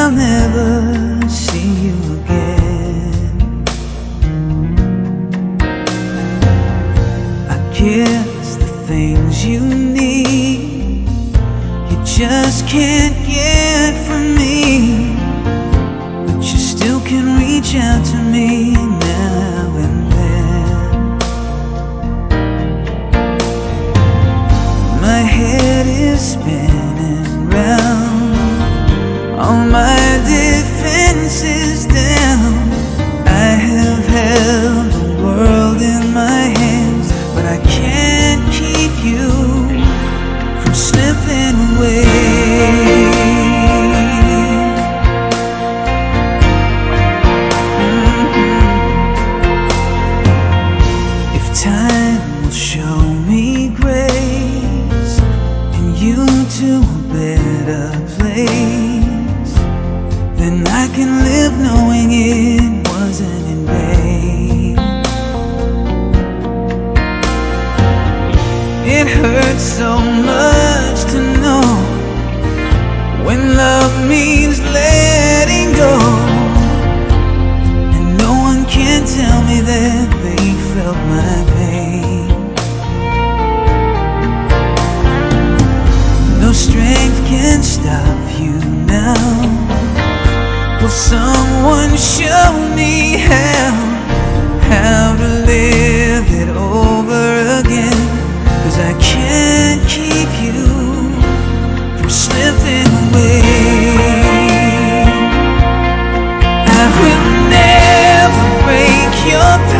I'll never see you again. I guess the things you need, you just can't get from me, but you still can reach out to me now and then. My head is spinning round, all my defenses down. I have held the world in my hands, but I can't keep you from slipping away. If time will show me grace and you to a better place, then I can live knowing it wasn't in vain. It hurts so much to know when love means letting go, and no one can tell me that they felt my pain. No strength can stop you now. Will someone show me how to live it over again? 'Cause I can't keep you from slipping away. I will never break your